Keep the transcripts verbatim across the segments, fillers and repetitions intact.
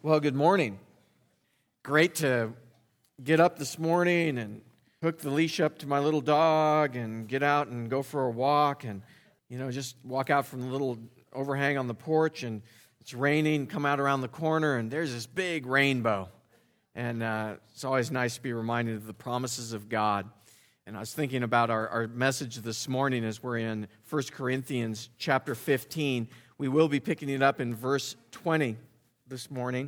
Well, good morning. Great to get up this morning and hook the leash up to my little dog and get out and go for a walk and, you know, just walk out from the little overhang on the porch and it's raining, come out around the corner and there's this big rainbow. And uh, it's always nice to be reminded of the promises of God. And I was thinking about our, our message this morning as we're in First Corinthians chapter fifteen. We will be picking it up in verse twenty this morning.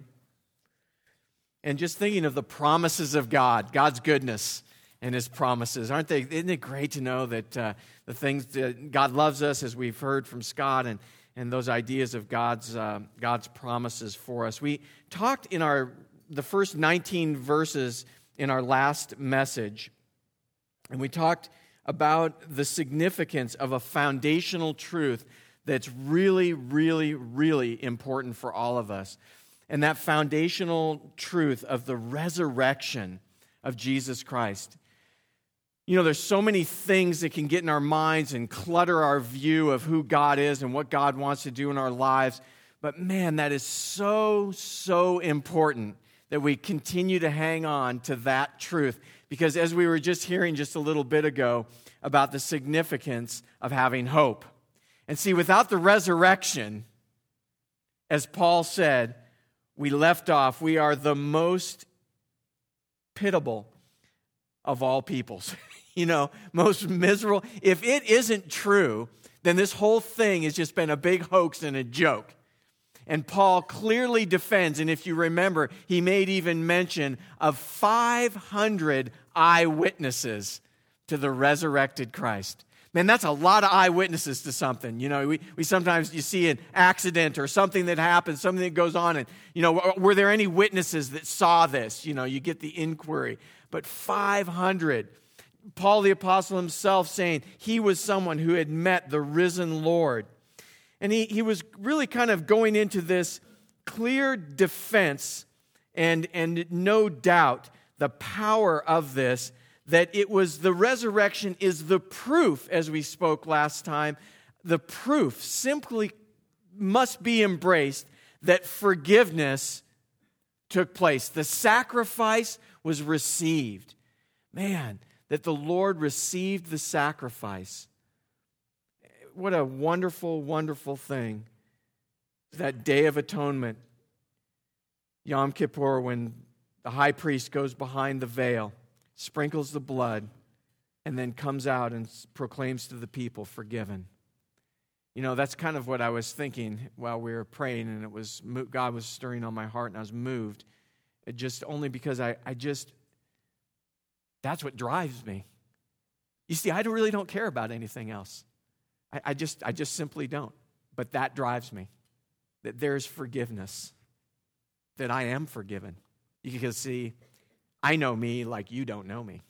And just thinking of the promises of God, God's goodness and His promises. Aren't they? Isn't it great to know that uh, the things that God loves us, as we've heard from Scott, and, and those ideas of God's uh, God's promises for us. We talked in our the first nineteen verses in our last message, and we talked about the significance of a foundational truth that's really, really, really important for all of us. And that foundational truth of the resurrection of Jesus Christ. You know, there's so many things that can get in our minds and clutter our view of who God is and what God wants to do in our lives. But man, that is so, so important that we continue to hang on to that truth. Because as we were just hearing just a little bit ago about the significance of having hope. And see, without the resurrection, as Paul said, we left off, we are the most pitiable of all peoples. You know, most miserable. If it isn't true, then this whole thing has just been a big hoax and a joke. And Paul clearly defends, and if you remember, he made even mention of five hundred eyewitnesses to the resurrected Christ. Man, that's a lot of eyewitnesses to something. You know, we, we sometimes, you see an accident or something that happens, something that goes on, and, you know, were there any witnesses that saw this? You know, you get the inquiry. But five hundred. Paul the Apostle himself saying he was someone who had met the risen Lord. And he, he was really kind of going into this clear defense and, and no doubt the power of this, that it was the resurrection is the proof, as we spoke last time, the proof simply must be embraced that forgiveness took place. The sacrifice was received. Man, that the Lord received the sacrifice. What a wonderful, wonderful thing. That Day of Atonement, Yom Kippur, when the high priest goes behind the veil, sprinkles the blood, and then comes out and proclaims to the people, forgiven. You know, that's kind of what I was thinking while we were praying, and it was God was stirring on my heart, and I was moved. It just only because I, I just, that's what drives me. You see, I really don't care about anything else. I, I just, I just simply don't. But that drives me, that there's forgiveness, that I am forgiven. You can see, I know me like you don't know me.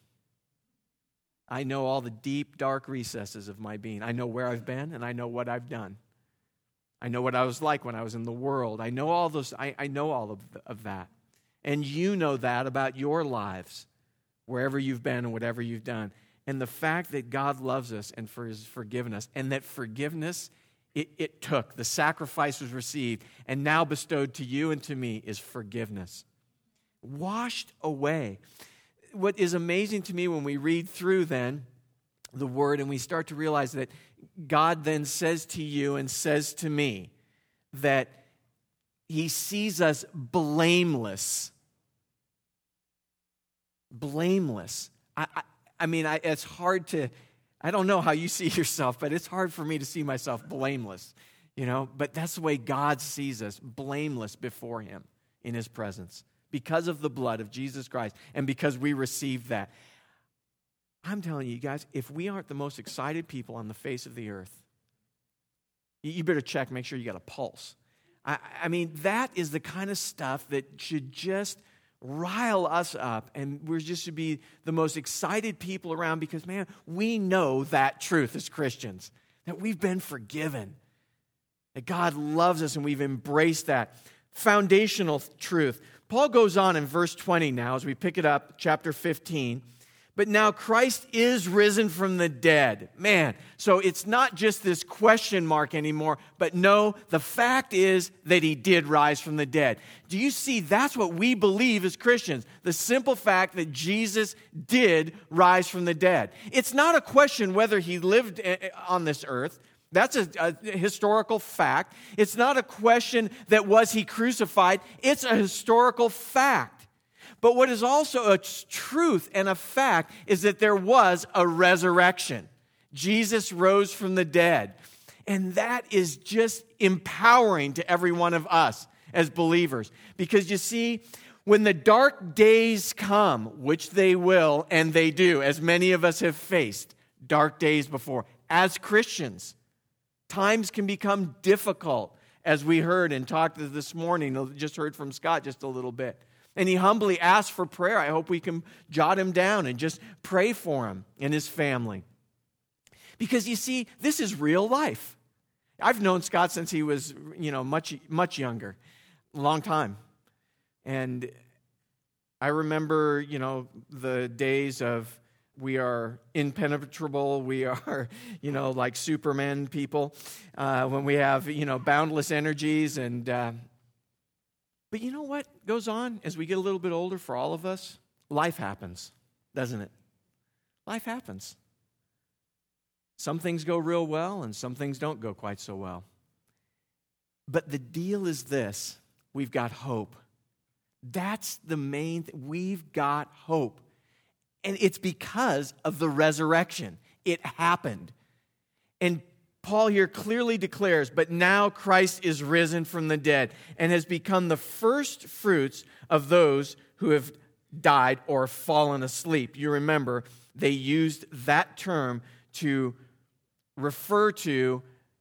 I know all the deep, dark recesses of my being. I know where I've been, and I know what I've done. I know what I was like when I was in the world. I know all those. I, I know all of, of that. And you know that about your lives, wherever you've been and whatever you've done. And the fact that God loves us and for His forgiven us, and that forgiveness, it, it took. The sacrifice was received, and now bestowed to you and to me is forgiveness. Washed away. What is amazing to me when we read through then the Word and we start to realize that God then says to you and says to me that He sees us blameless. Blameless. I, I, I mean, I, it's hard to, I don't know how you see yourself, but it's hard for me to see myself blameless, you know, but that's the way God sees us, blameless before Him in His presence. Because of the blood of Jesus Christ and because we received that. I'm telling you guys, if we aren't the most excited people on the face of the earth, you better check, make sure you got a pulse. I, I mean, that is the kind of stuff that should just rile us up, and we're just should be the most excited people around because, man, we know that truth as Christians, that we've been forgiven, that God loves us and we've embraced that foundational truth. Paul goes on in verse twenty now as we pick it up, chapter fifteen. But now Christ is risen from the dead. Man, so it's not just this question mark anymore, but no, the fact is that he did rise from the dead. Do you see? That's what we believe as Christians. The simple fact that Jesus did rise from the dead. It's not a question whether he lived on this earth. That's a, a historical fact. It's not a question that was he crucified. It's a historical fact. But what is also a truth and a fact is that there was a resurrection. Jesus rose from the dead. And that is just empowering to every one of us as believers. Because you see, when the dark days come, which they will and they do, as many of us have faced dark days before, as Christians, times can become difficult, as we heard and talked this morning. Just heard from Scott just a little bit. And he humbly asked for prayer. I hope we can jot him down and just pray for him and his family. Because you see, this is real life. I've known Scott since he was, you know, much, much younger, a long time. And I remember, you know, the days of we are impenetrable, we are, you know, like Superman people, uh, when we have, you know, boundless energies and... Uh, But you know what goes on as we get a little bit older for all of us? Life happens, doesn't it? Life happens. Some things go real well and some things don't go quite so well. But the deal is this: we've got hope. That's the main thing. We've got hope. And it's because of the resurrection. It happened. And Paul here clearly declares, but now Christ is risen from the dead and has become the first fruits of those who have died or fallen asleep. You remember, they used that term to refer to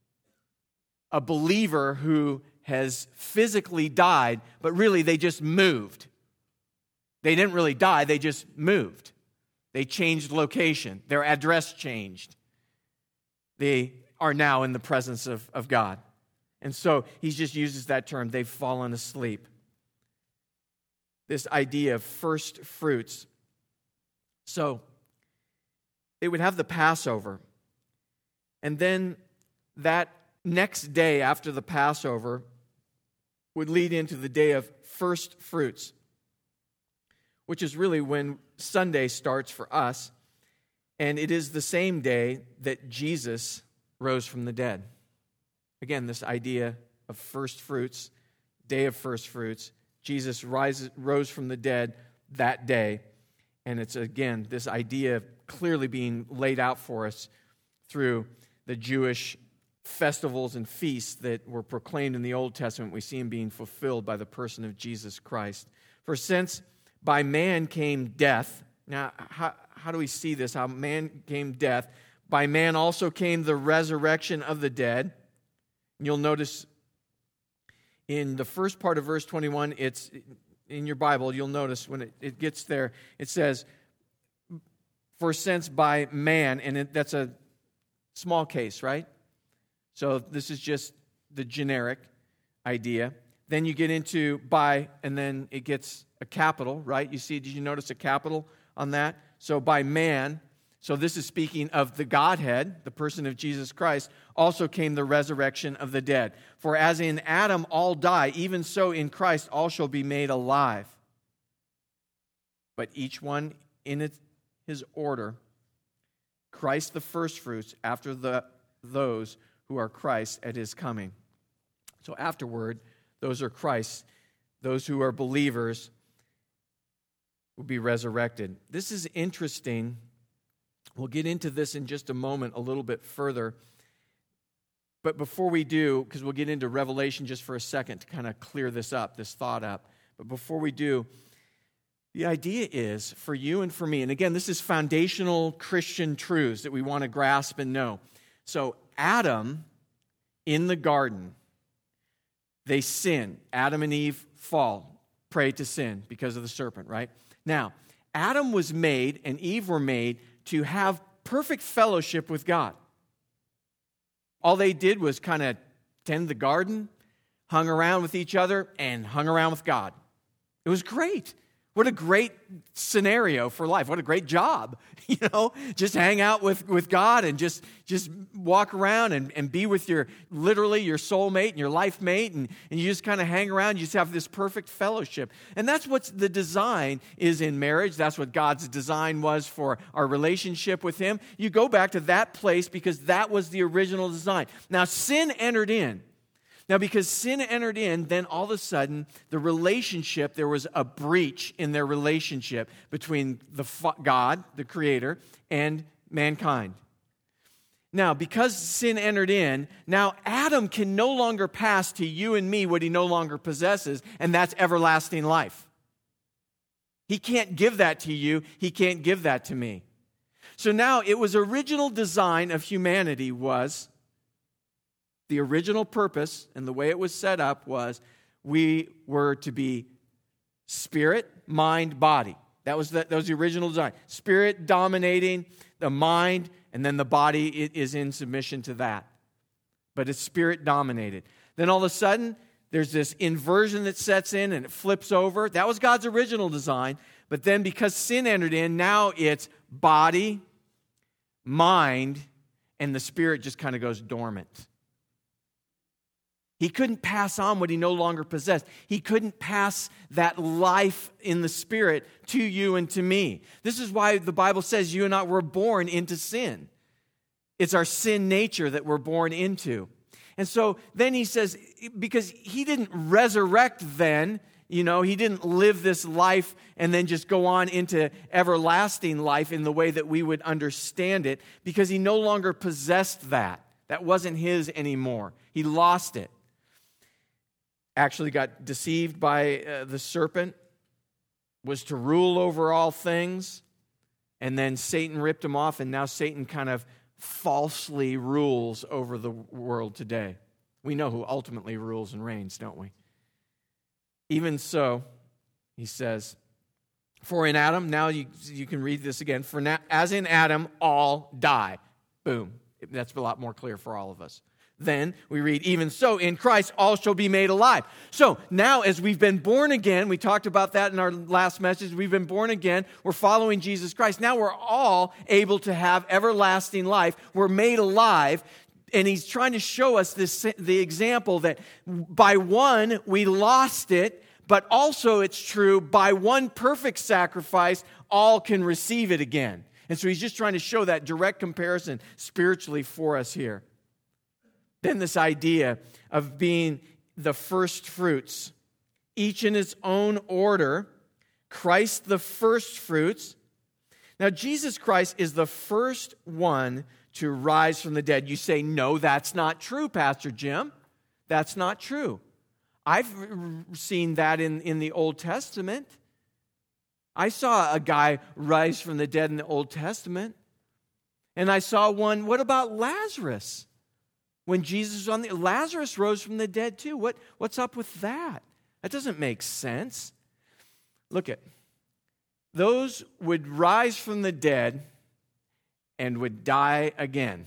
a believer who has physically died, but really they just moved. They didn't really die, they just moved. They changed location. Their address changed. They are now in the presence of, of God. And so he just uses that term, they've fallen asleep. This idea of first fruits. So they would have the Passover. And then that next day after the Passover would lead into the day of first fruits, which is really when Sunday starts for us. And it is the same day that Jesus rose from the dead. Again, this idea of first fruits, day of first fruits. Jesus rises, rose from the dead that day. And it's, again, this idea clearly being laid out for us through the Jewish festivals and feasts that were proclaimed in the Old Testament. We see them being fulfilled by the person of Jesus Christ. For since by man came death. Now, how, how do we see this? How man came death. By man also came the resurrection of the dead. You'll notice in the first part of verse twenty-one, it's in your Bible, you'll notice when it, it gets there, it says, for since by man, and it, that's a small case, right? So this is just the generic idea. Then you get into by, and then it gets a capital, right? You see, did you notice a capital on that? So by man, so this is speaking of the Godhead, the person of Jesus Christ, also came the resurrection of the dead. For as in Adam all die, even so in Christ all shall be made alive. But each one in its, his order. Christ the firstfruits, after the those who are Christ at his coming. So afterward, those are Christ. Those who are believers will be resurrected. This is interesting. We'll get into this in just a moment a little bit further. But before we do, because we'll get into Revelation just for a second to kind of clear this up, this thought up. But before we do, the idea is for you and for me, and again, this is foundational Christian truths that we want to grasp and know. So Adam in the garden, they sin. Adam and Eve fall, prey to sin because of the serpent, right? Now, Adam was made and Eve were made to have perfect fellowship with God. All they did was kind of tend the garden, hung around with each other, and hung around with God. It was great. What a great scenario for life. What a great job. You know, just hang out with, with God and just, just walk around and, and be with your, literally your soulmate and your life mate. And, and you just kind of hang around. You just have this perfect fellowship. And that's what the design is in marriage. That's what God's design was for our relationship with Him. You go back to that place because that was the original design. Now, sin entered in. Now, because sin entered in, then all of a sudden, the relationship, there was a breach in their relationship between the God, the Creator, and mankind. Now, because sin entered in, now Adam can no longer pass to you and me what he no longer possesses, and that's everlasting life. He can't give that to you. He can't give that to me. So now, it was original design of humanity was... The original purpose and the way it was set up was we were to be spirit, mind, body. That was the, that was the original design. Spirit dominating the mind, and then the body is in submission to that. But it's spirit dominated. Then all of a sudden, there's this inversion that sets in and it flips over. That was God's original design. But then because sin entered in, now it's body, mind, and the spirit just kind of goes dormant. He couldn't pass on what he no longer possessed. He couldn't pass that life in the Spirit to you and to me. This is why the Bible says you and I were born into sin. It's our sin nature that we're born into. And so then he says, because he didn't resurrect then, you know, he didn't live this life and then just go on into everlasting life in the way that we would understand it, because he no longer possessed that. That wasn't his anymore. He lost it. Actually got deceived by uh, the serpent, was to rule over all things, and then Satan ripped him off, and now Satan kind of falsely rules over the world today. We know who ultimately rules and reigns, don't we? Even so, he says, for in Adam, now you, you can read this again, for now, as in Adam, all die. Boom. That's a lot more clear for all of us. Then we read, even so, in Christ all shall be made alive. So now as we've been born again, we talked about that in our last message, we've been born again, we're following Jesus Christ. Now we're all able to have everlasting life. We're made alive. And he's trying to show us this, the example that by one we lost it, but also it's true, by one perfect sacrifice, all can receive it again. And so he's just trying to show that direct comparison spiritually for us here. Then this idea of being the first fruits, each in its own order, Christ the first fruits. Now, Jesus Christ is the first one to rise from the dead. You say, no, that's not true, Pastor Jim. That's not true. I've seen that in, in the Old Testament. I saw a guy rise from the dead in the Old Testament. And I saw one, what about Lazarus? When Jesus was on the, Lazarus rose from the dead too. What, what's up with that? That doesn't make sense. Look at, those would rise from the dead and would die again.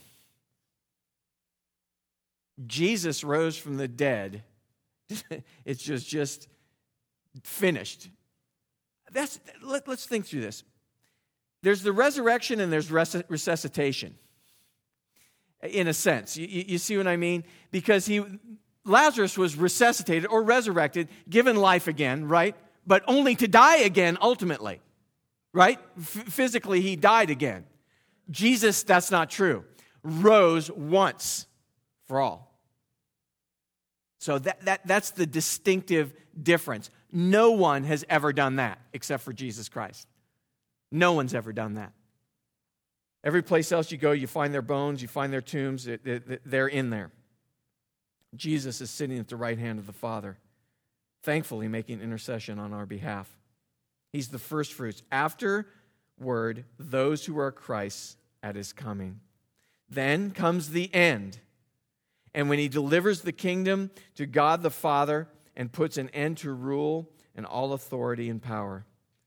Jesus rose from the dead. It's just, just finished. That's, let, let's think through this. There's the resurrection and there's resuscitation. In a sense, you, you see what I mean? Because he, Lazarus was resuscitated or resurrected, given life again, right? But only to die again ultimately, right? F- physically, he died again. Jesus, that's not true. Rose once for all. So that, that that's the distinctive difference. No one has ever done that except for Jesus Christ. No one's ever done that. Every place else you go, you find their bones, you find their tombs, they're in there. Jesus is sitting at the right hand of the Father, thankfully making intercession on our behalf. He's the first fruits. Afterward, those who are Christ's at his coming. Then comes the end. And when he delivers the kingdom to God the Father and puts an end to rule and all authority and power,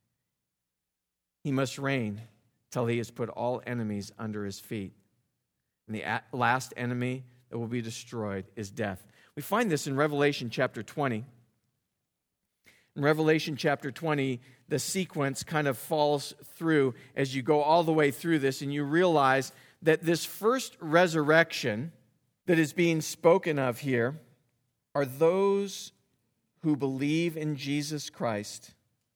he must reign till he has put all enemies under his feet. And the last enemy that will be destroyed is death. We find this in Revelation chapter twenty. In In Revelation chapter twenty, the sequence kind of falls through as you go all the way through this, and you realize that this first resurrection that is being spoken of here are those who believe in Jesus Christ.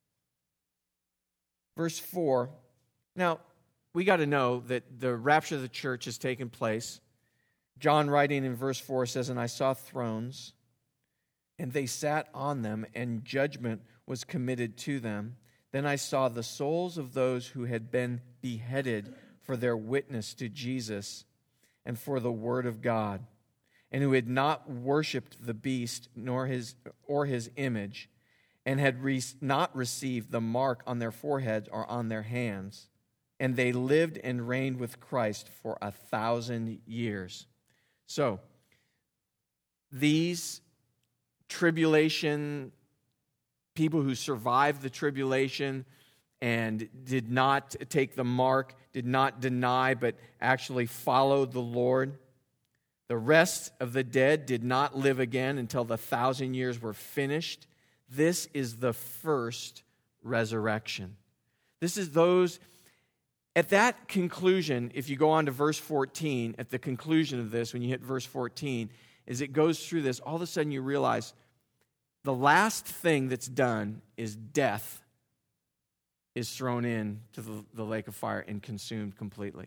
Verse four. Now, we got to know that the rapture of the church has taken place. John, writing in verse four, says, "And I saw thrones, and they sat on them, and judgment was committed to them. Then I saw the souls of those who had been beheaded for their witness to Jesus and for the word of God, and who had not worshipped the beast nor his or his image, and had re- not received the mark on their foreheads or on their hands. And they lived and reigned with Christ for a thousand years." So, these tribulation, people who survived the tribulation and did not take the mark, did not deny, but actually followed the Lord. The rest of the dead did not live again until the thousand years were finished. This is the first resurrection. This is those, at that conclusion, if you go on to verse fourteen, at the conclusion of this, when you hit verse fourteen, as it goes through this, all of a sudden you realize the last thing that's done is death is thrown in to the, the lake of fire and consumed completely.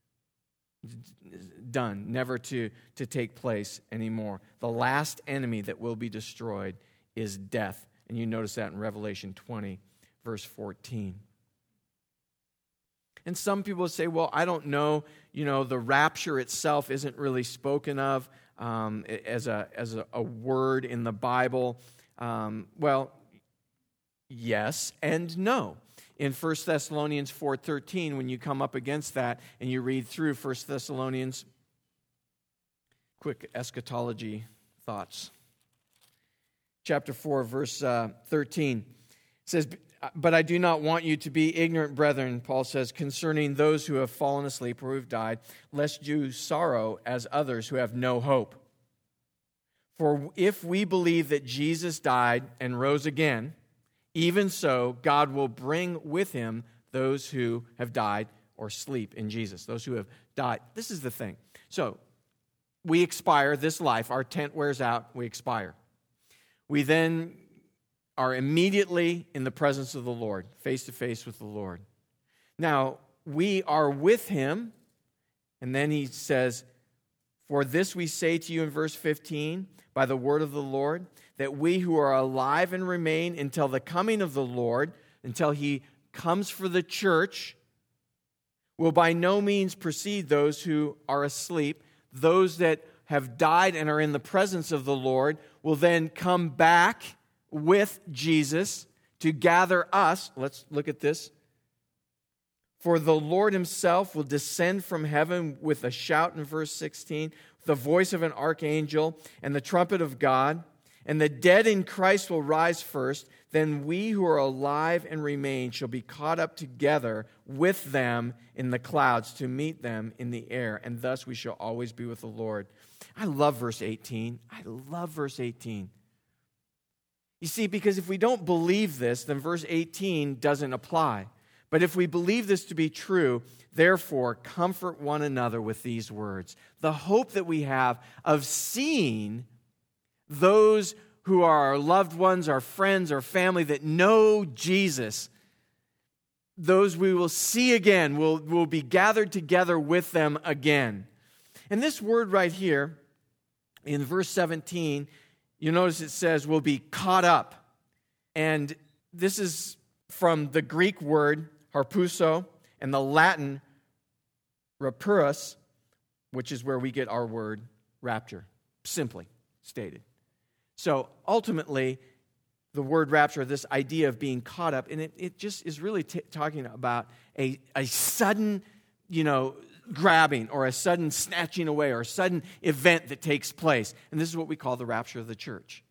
Done, never to, to take place anymore. The last enemy that will be destroyed is death. And you notice that in Revelation twenty, verse fourteen. And some people say, well, I don't know, you know, the rapture itself isn't really spoken of um, as, a, as a, a word in the Bible. Um, well, yes and no. In First Thessalonians four thirteen, when you come up against that and you read through First Thessalonians, quick eschatology thoughts. Chapter four, verse uh, thirteen says, "But I do not want you to be ignorant, brethren," Paul says, "concerning those who have fallen asleep or who have died, lest you sorrow as others who have no hope. For if we believe that Jesus died and rose again, even so God will bring with him those who have died or sleep in Jesus." Those who have died. This is the thing. So, we expire this life. Our tent wears out. We expire. We then are immediately in the presence of the Lord, face to face with the Lord. Now, we are with him, and then he says, "For this we say to you," in verse fifteen, "by the word of the Lord, that we who are alive and remain until the coming of the Lord," until he comes for the church, "will by no means precede those who are asleep. Those that have died and are in the presence of the Lord will then come back with Jesus to gather us." Let's look at this. "For the Lord himself will descend from heaven with a shout," in verse sixteen, "the voice of an archangel and the trumpet of God, and the dead in Christ will rise first. Then we who are alive and remain shall be caught up together with them in the clouds to meet them in the air, and thus we shall always be with the Lord." I love verse eighteen. I love verse eighteen. You see, because if we don't believe this, then verse eighteen doesn't apply. But if we believe this to be true, therefore, comfort one another with these words. The hope that we have of seeing those who are our loved ones, our friends, our family that know Jesus, those we will see again, will will be gathered together with them again. And this word right here, in verse seventeen, you notice it says, "will be caught up." And this is from the Greek word harpuso and the Latin rapurus, which is where we get our word rapture, simply stated. So ultimately, the word rapture, this idea of being caught up, and it, it just is really t- talking about a, a sudden, you know, grabbing or a sudden snatching away or a sudden event that takes place. And this is what we call the rapture of the church.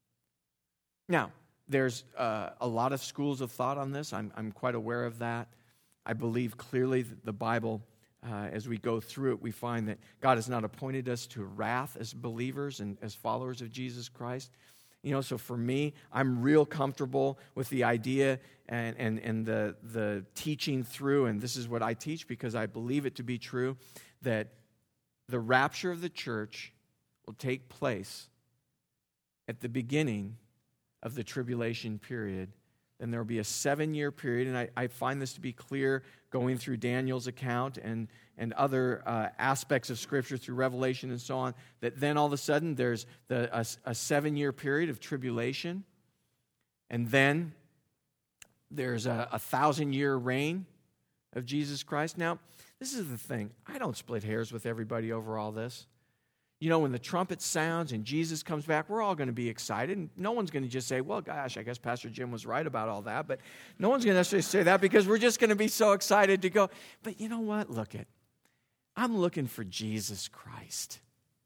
Now, there's uh, a lot of schools of thought on this. I'm, I'm quite aware of that. I believe clearly that the Bible, uh, as we go through it, we find that God has not appointed us to wrath as believers and as followers of Jesus Christ. You know, so for me, I'm real comfortable with the idea and, and, and the, the teaching through, and this is what I teach because I believe it to be true, that the rapture of the church will take place at the beginning of the tribulation period. Then there will be a seven-year period, and I, I find this to be clear going through Daniel's account and, and other uh, aspects of Scripture through Revelation and so on, that then all of a sudden there's the, a, a seven-year period of tribulation, and then there's a, a thousand-year reign of Jesus Christ. Now, this is the thing. I don't split hairs with everybody over all this. You know, when the trumpet sounds and Jesus comes back, we're all going to be excited. And no one's going to just say, well, gosh, I guess Pastor Jim was right about all that. But no one's going to necessarily say that because we're just going to be so excited to go. But you know what? Look it. I'm looking for Jesus Christ.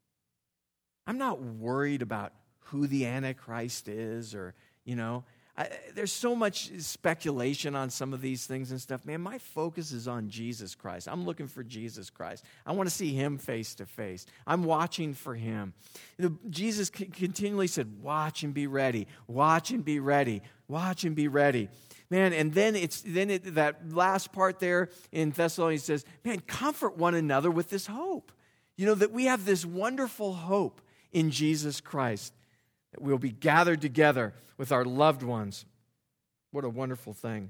I'm not worried about who the Antichrist is or, you know. I, there's so much speculation on some of these things and stuff. Man, my focus is on Jesus Christ. I'm looking for Jesus Christ. I want to see him face to face. I'm watching for him. You know, Jesus c- continually said, watch and be ready. Watch and be ready. Watch and be ready. Man, and then it's then it, that last part there in Thessalonians says, man, comfort one another with this hope. You know, that we have this wonderful hope in Jesus Christ. That we'll be gathered together with our loved ones. What a wonderful thing.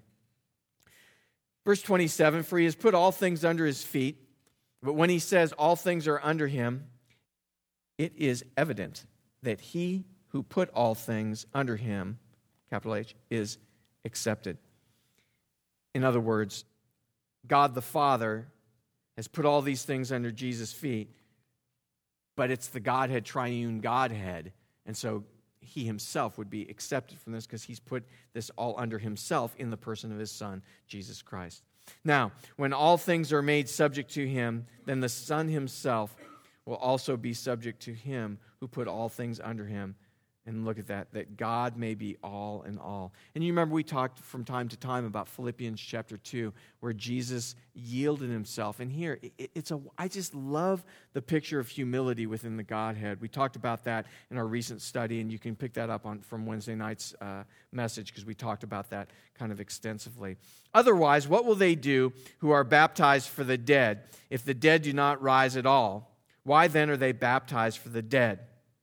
Verse twenty-seven, for he has put all things under his feet, but when he says all things are under him, it is evident that he who put all things under him, capital H, is accepted. In other words, God the Father has put all these things under Jesus' feet, but it's the Godhead, triune Godhead. And so he himself would be accepted from this because he's put this all under himself in the person of his Son, Jesus Christ. Now, when all things are made subject to him, then the Son himself will also be subject to him who put all things under him. And look at that, that God may be all in all. And you remember we talked from time to time about Philippians chapter two, where Jesus yielded himself. And here, it, it's a. I just love the picture of humility within the Godhead. We talked about that in our recent study, and you can pick that up on from Wednesday night's uh, message, because we talked about that kind of extensively. Otherwise, what will they do who are baptized for the dead, if the dead do not rise at all? Why then are they baptized for the dead?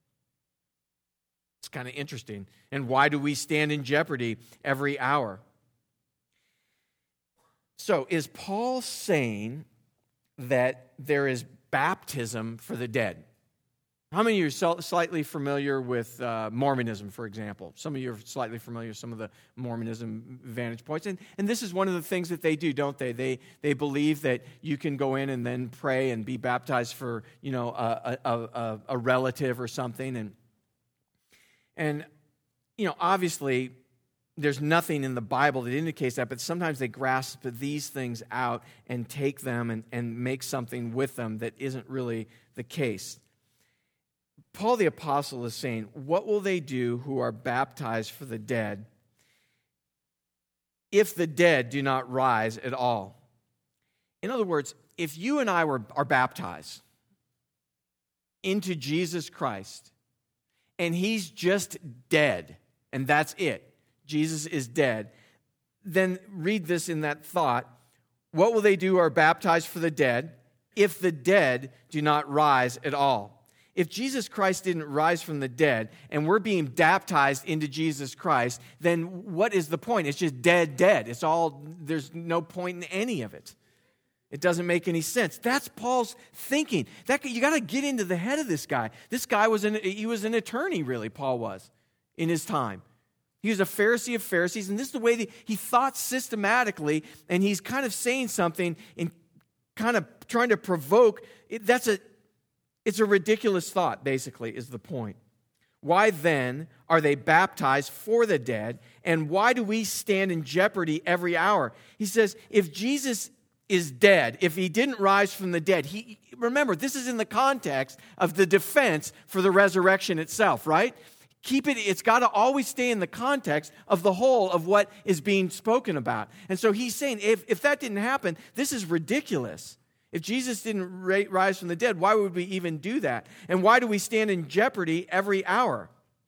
It's kind of interesting. And why do we stand in jeopardy every hour? So, is Paul saying that there is baptism for the dead? How many of you are slightly familiar with uh, Mormonism, for example? Some of you are slightly familiar with some of the Mormonism vantage points. And, and this is one of the things that they do, don't they? They they believe that you can go in and then pray and be baptized for, you know, a, a, a, a relative or something. And And, you know, obviously, there's nothing in the Bible that indicates that, but sometimes they grasp these things out and take them and, and make something with them that isn't really the case. Paul the Apostle is saying, what will they do who are baptized for the dead if the dead do not rise at all? In other words, if you and I were are baptized into Jesus Christ, and he's just dead, and that's it. Jesus is dead. Then read this in that thought. What will they do who are baptized for the dead if the dead do not rise at all? If Jesus Christ didn't rise from the dead, and we're being baptized into Jesus Christ, then what is the point? It's just dead, dead. It's all, there's no point in any of it. It doesn't make any sense. That's Paul's thinking. That you got to get into the head of this guy. This guy was an he was an attorney, really. Paul was in his time. He was a Pharisee of Pharisees, and this is the way that he thought systematically. And he's kind of saying something and kind of trying to provoke. It, that's a it's a ridiculous thought. Basically, is the point. Why then are they baptized for the dead? And why do we stand in jeopardy every hour? He says, if Jesus is dead, if he didn't rise from the dead, he remember, this is in the context of the defense for the resurrection itself, right? Keep it, it's got to always stay in the context of the whole of what is being spoken about. And so he's saying, if, if that didn't happen, this is ridiculous. If Jesus didn't rise from the dead, why would we even do that? And why do we stand in jeopardy every hour?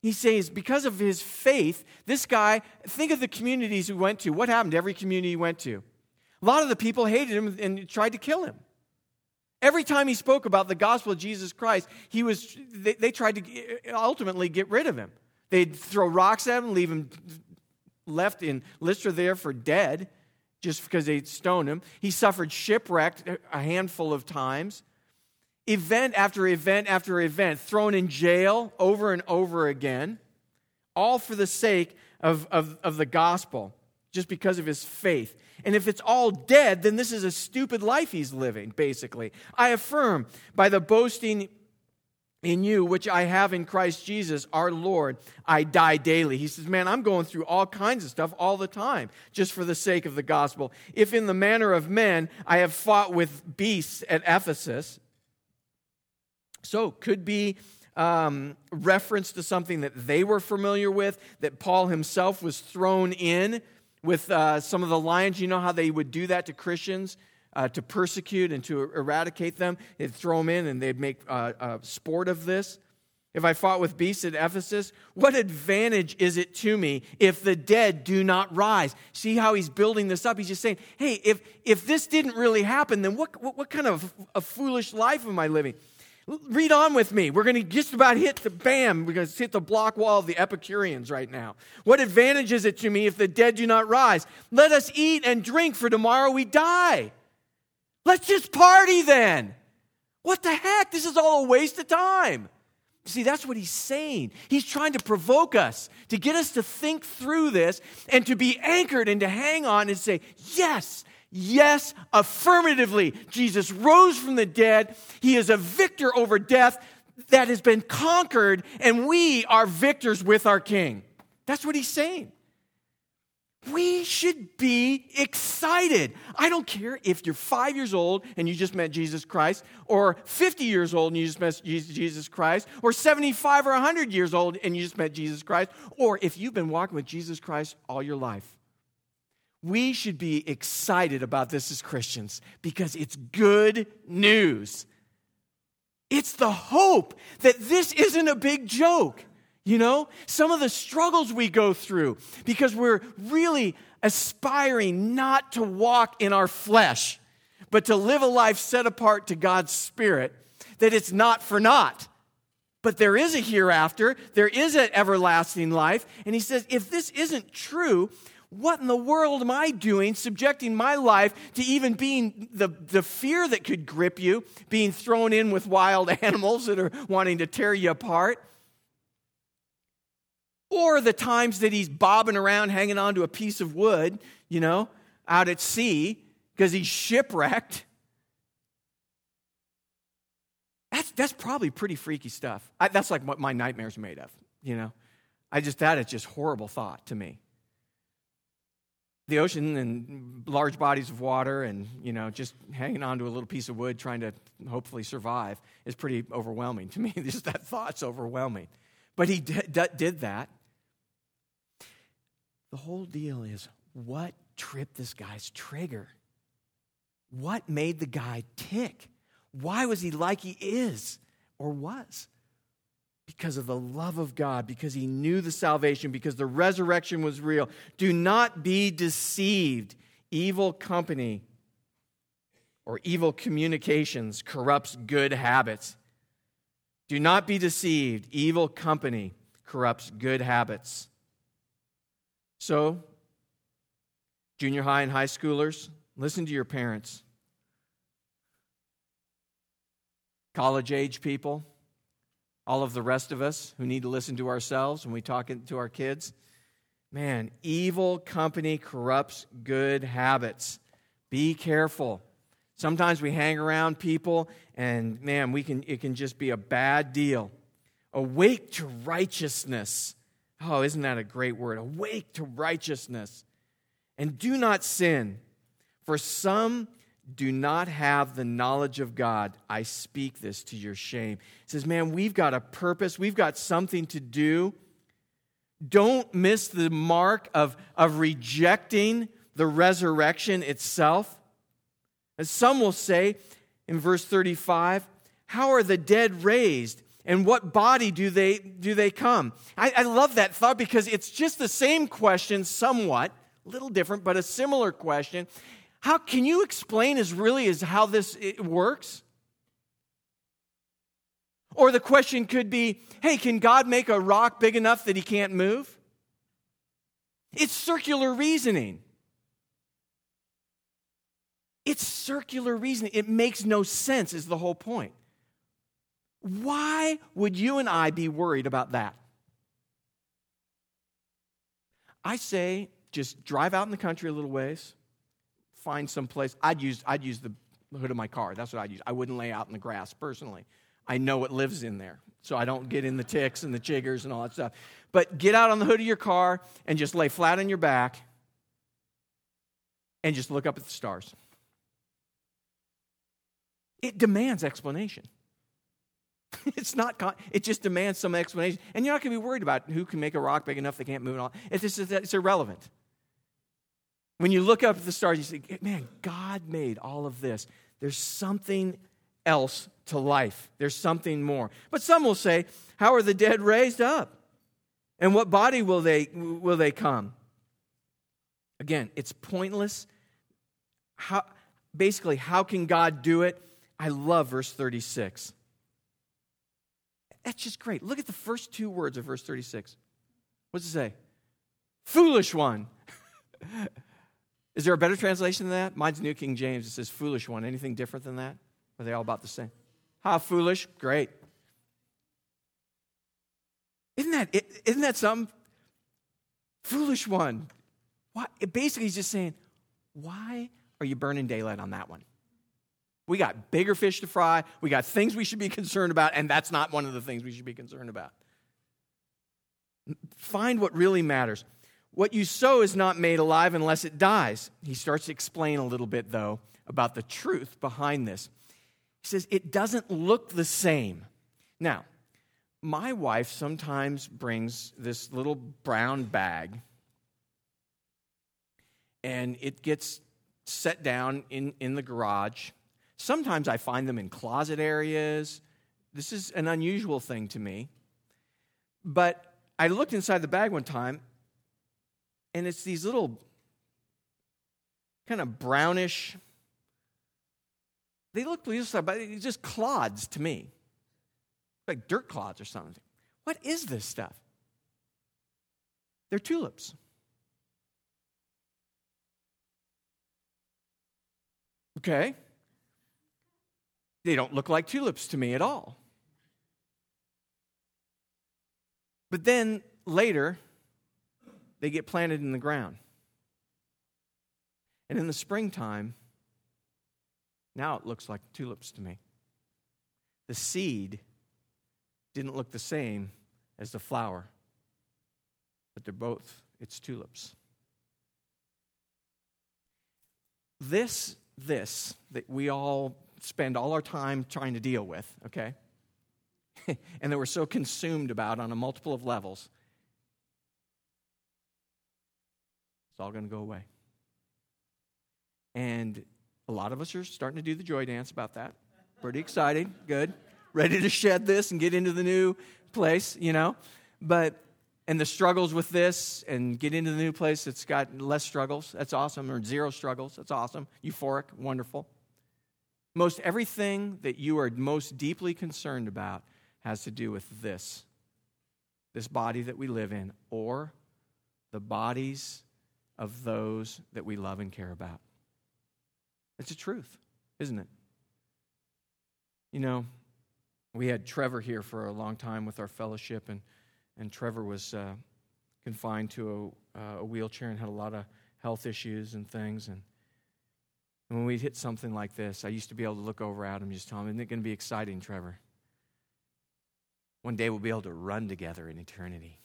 He says because of his faith, this guy, think of the communities he went to. What happened to every community he went to? A lot of the people hated him and tried to kill him. Every time he spoke about the gospel of Jesus Christ, he was they, they tried to ultimately get rid of him. They'd throw rocks at him, leave him left in Lystra there for dead, just because they'd stoned him. He suffered shipwreck a handful of times. Event after event after event, thrown in jail over and over again, all for the sake of, of, of the gospel, just because of his faith. And if it's all dead, then this is a stupid life he's living, basically. I affirm by the boasting in you, which I have in Christ Jesus, our Lord, I die daily. He says, man, I'm going through all kinds of stuff all the time, just for the sake of the gospel. If in the manner of men, I have fought with beasts at Ephesus. So, could be um, reference to something that they were familiar with, that Paul himself was thrown in with uh, some of the lions. You know how they would do that to Christians, uh, to persecute and to eradicate them? They'd throw them in and they'd make uh, uh, sport of this. If I fought with beasts at Ephesus, what advantage is it to me if the dead do not rise? See how he's building this up? He's just saying, hey, if, if this didn't really happen, then what, what, what kind of a foolish life am I living? Read on with me. We're going to just about hit the, bam, we're going to hit the block wall of the Epicureans right now. What advantage is it to me if the dead do not rise? Let us eat and drink, for tomorrow we die. Let's just party then. What the heck? This is all a waste of time. See, that's what he's saying. He's trying to provoke us, to get us to think through this and to be anchored and to hang on and say, yes, yes, affirmatively, Jesus rose from the dead. He is a victor over death that has been conquered, and we are victors with our King. That's what he's saying. We should be excited. I don't care if you're five years old and you just met Jesus Christ, or fifty years old and you just met Jesus Christ, or seventy-five or one hundred years old and you just met Jesus Christ, or if you've been walking with Jesus Christ all your life. We should be excited about this as Christians because it's good news. It's the hope that this isn't a big joke. You know, some of the struggles we go through because we're really aspiring not to walk in our flesh, but to live a life set apart to God's Spirit, that it's not for naught. But there is a hereafter, there is an everlasting life. And he says, if this isn't true, what in the world am I doing, subjecting my life to even being the, the fear that could grip you, being thrown in with wild animals that are wanting to tear you apart? Or the times that he's bobbing around hanging onto a piece of wood, you know, out at sea because he's shipwrecked. That's, that's probably pretty freaky stuff. I, that's like what my nightmares are made of, you know. I just, that is just horrible thought to me. The ocean and large bodies of water and, you know, just hanging onto a little piece of wood trying to hopefully survive is pretty overwhelming to me. Just that thought's overwhelming. But he d- d- did that. The whole deal is, what tripped this guy's trigger? What made the guy tick? Why was he like he is or was? Because of the love of God, because he knew the salvation, because the resurrection was real. Do not be deceived. Evil company or evil communications corrupts good habits. Do not be deceived. Evil company corrupts good habits. So, junior high and high schoolers, listen to your parents. College-age people, all of the rest of us who need to listen to ourselves when we talk to our kids. Man, evil company corrupts good habits. Be careful. Sometimes we hang around people and, man, we can it can just be a bad deal. Awake to righteousness. Oh, isn't that a great word? Awake to righteousness. And do not sin, for some do not have the knowledge of God. I speak this to your shame. It says, man, we've got a purpose. We've got something to do. Don't miss the mark of, of rejecting the resurrection itself. As some will say in verse thirty-five, how are the dead raised? And what body do they do they come? I, I love that thought because it's just the same question, somewhat, a little different, but a similar question. How can you explain as really as how this it works? Or the question could be, hey, can God make a rock big enough that he can't move? It's circular reasoning. It's circular reasoning. It makes no sense is the whole point. Why would you and I be worried about that? I say just drive out in the country a little ways, find some place. I'd use, I'd use the hood of my car. That's what I'd use. I wouldn't lay out in the grass personally. I know what lives in there, so I don't get in the ticks and the chiggers and all that stuff. But get out on the hood of your car and just lay flat on your back and just look up at the stars. It demands explanation. It's not, it just demands some explanation. And you're not going to be worried about who can make a rock big enough they can't move it all. It's, just, it's irrelevant. When you look up at the stars, you say, man, God made all of this. There's something else to life. There's something more. But some will say, how are the dead raised up? And what body will they, will they come? Again, it's pointless. How, basically, how can God do it? I love verse thirty-six. That's just great. Look at the first two words of verse thirty-six. What does it say? Foolish one. Is there a better translation than that? Mine's New King James. It says foolish one. Anything different than that? Are they all about the same? How foolish? Great. Isn't that, isn't that something? Foolish one. Why? It basically is just saying, why are you burning daylight on that one? We got bigger fish to fry. We got things we should be concerned about, and that's not one of the things we should be concerned about. Find what really matters. What you sow is not made alive unless it dies. He starts to explain a little bit, though, about the truth behind this. He says, it doesn't look the same. Now, my wife sometimes brings this little brown bag, and it gets set down in, in the garage. Sometimes I find them in closet areas. This is an unusual thing to me. But I looked inside the bag one time, and it's these little kind of brownish, they look but it's just clods to me. Like dirt clods or something. What is this stuff? They're tulips. Okay. They don't look like tulips to me at all. But then later, they get planted in the ground. And in the springtime, now it looks like tulips to me. The seed didn't look the same as the flower, but they're both, it's tulips. This, this, that we all spend all our time trying to deal with, okay? And that we're so consumed about on a multiple of levels, it's all going to go away. And a lot of us are starting to do the joy dance about that. Pretty exciting, good. Ready to shed this and get into the new place, you know? But, and the struggles with this and get into the new place that's got less struggles, that's awesome, or zero struggles, that's awesome. Euphoric, wonderful. Most everything that you are most deeply concerned about has to do with this, this body that we live in, or the bodies of those that we love and care about. It's a truth, isn't it? You know, we had Trevor here for a long time with our fellowship, and, and Trevor was uh, confined to a, uh, a wheelchair and had a lot of health issues and things, and And when we'd hit something like this, I used to be able to look over at him and just tell him, isn't it going to be exciting, Trevor? One day we'll be able to run together in eternity.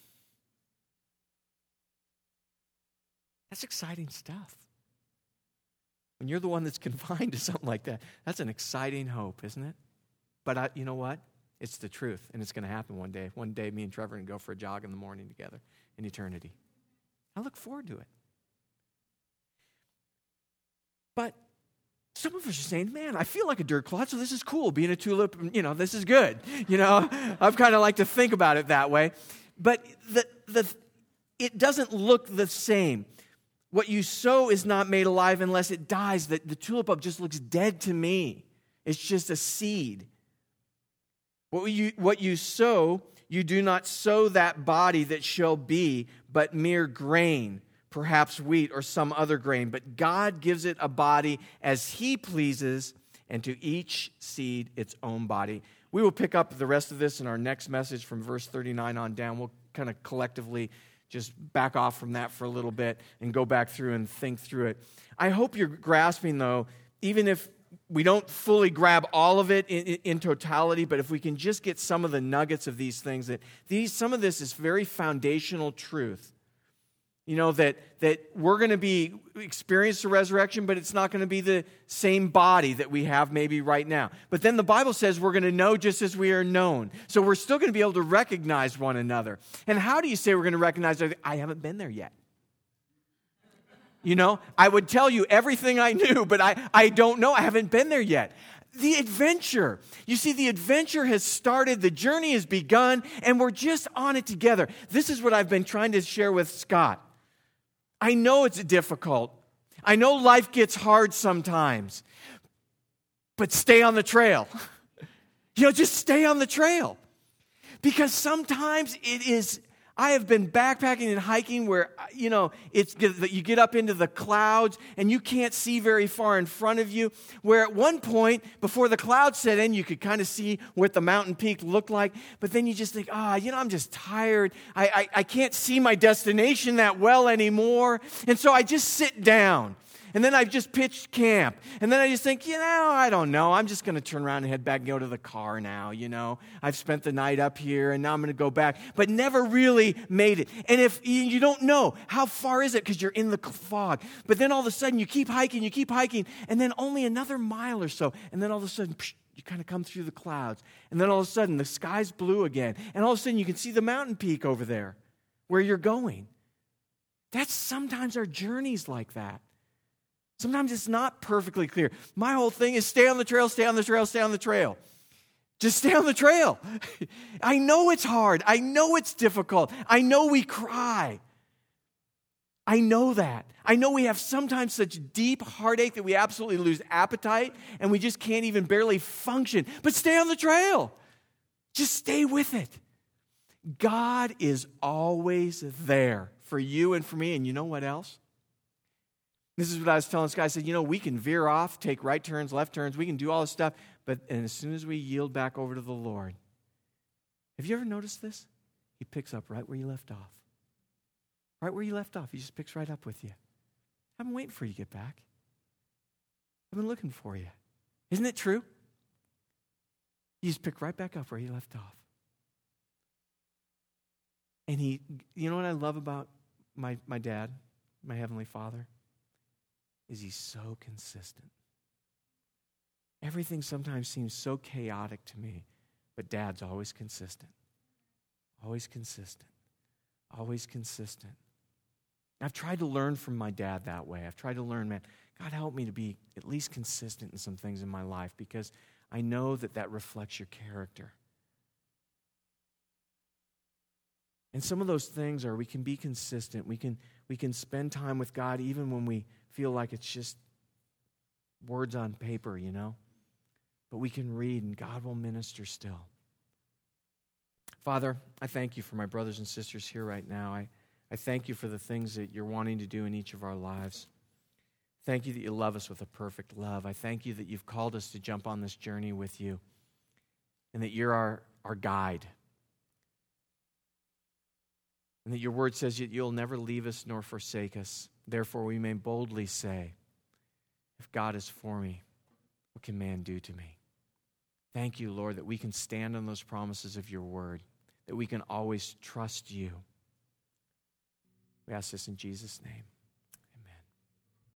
That's exciting stuff. When you're the one that's confined to something like that, that's an exciting hope, isn't it? But I, you know what? It's the truth, and it's going to happen one day. One day me and Trevor are going to go for a jog in the morning together in eternity. I look forward to it. But Some of us are saying, man, I feel like a dirt clod, so this is cool. Being a tulip, you know, this is good. You know, I've kind of like to think about it that way. But the the it doesn't look the same. What you sow is not made alive unless it dies. The, the tulip bulb just looks dead to me. It's just a seed. What you, what you sow, you do not sow that body that shall be, but mere grain, perhaps wheat or some other grain. But God gives it a body as He pleases, and to each seed its own body. We will pick up the rest of this in our next message from verse thirty-nine on down. We'll kind of collectively just back off from that for a little bit and go back through and think through it. I hope you're grasping, though, even if we don't fully grab all of it in, in, in totality, but if we can just get some of the nuggets of these things, that these some of this is very foundational truth. You know, that, that we're going to be experience the resurrection, but it's not going to be the same body that we have maybe right now. But then the Bible says we're going to know just as we are known. So we're still going to be able to recognize one another. And how do you say we're going to recognize? I haven't been there yet. You know, I would tell you everything I knew, but I, I don't know. I haven't been there yet. The adventure. You see, the adventure has started. The journey has begun, and we're just on it together. This is what I've been trying to share with Scott. I know it's difficult. I know life gets hard sometimes. But stay on the trail. You know, just stay on the trail. Because sometimes it is, I have been backpacking and hiking where, you know, it's you get up into the clouds and you can't see very far in front of you. Where at one point, before the clouds set in, you could kind of see what the mountain peak looked like. But then you just think, ah, oh, you know, I'm just tired. I, I, I can't see my destination that well anymore. And so I just sit down. And then I've just pitched camp. And then I just think, you know, I don't know. I'm just going to turn around and head back and go to the car now, you know. I've spent the night up here, and now I'm going to go back. But never really made it. And if you don't know, how far is it? Because you're in the fog. But then all of a sudden, you keep hiking, you keep hiking, and then only another mile or so. And then all of a sudden, psh, you kind of come through the clouds. And then all of a sudden, the sky's blue again. And all of a sudden, you can see the mountain peak over there where you're going. That's sometimes our journeys like that. Sometimes it's not perfectly clear. My whole thing is stay on the trail, stay on the trail, stay on the trail. Just stay on the trail. I know it's hard. I know it's difficult. I know we cry. I know that. I know we have sometimes such deep heartache that we absolutely lose appetite and we just can't even barely function. But stay on the trail. Just stay with it. God is always there for you and for me. And you know what else? This is what I was telling this guy. I said, you know, we can veer off, take right turns, left turns. We can do all this stuff. But and as soon as we yield back over to the Lord, have you ever noticed this? He picks up right where you left off. Right where you left off. He just picks right up with you. I've been waiting for you to get back. I've been looking for you. Isn't it true? You just pick right back up where you left off. And he, you know what I love about my, my dad, my Heavenly Father? Is he's so consistent. Everything sometimes seems so chaotic to me, but Dad's always consistent. Always consistent. Always consistent. I've tried to learn from my dad that way. I've tried to learn, man, God help me to be at least consistent in some things in my life because I know that that reflects your character. And some of those things are we can be consistent. We can, we can spend time with God even when we feel like it's just words on paper, you know. But we can read and God will minister still. Father, I thank you for my brothers and sisters here right now. I, I thank you for the things that you're wanting to do in each of our lives. Thank you that you love us with a perfect love. I thank you that you've called us to jump on this journey with you and that you're our, our guide. And that your word says that you'll never leave us nor forsake us. Therefore, we may boldly say, if God is for me, what can man do to me? Thank you, Lord, that we can stand on those promises of your word, that we can always trust you. We ask this in Jesus' name.